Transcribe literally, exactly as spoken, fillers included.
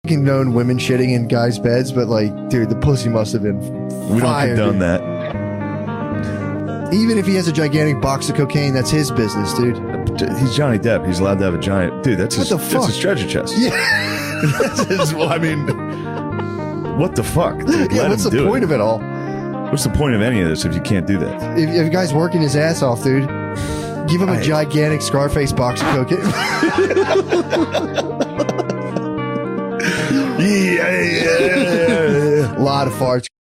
known women shitting in guys' beds, but like, dude, the pussy must have been We fire, don't condone dude. that. Even if he has a gigantic box of cocaine, that's his business, dude. He's Johnny Depp. He's allowed to have a giant dude. That's What his. the fuck? That's his treasure chest. Yeah. That's his, well, I mean, what the fuck? Dude, Yeah, let what's him the do point it. of it all? What's the point of any of this if you can't do that? If, if a guy's working his ass off, dude, give him a I- gigantic Scarface box of cocaine. Yeah, yeah, yeah, yeah. A lot of farts.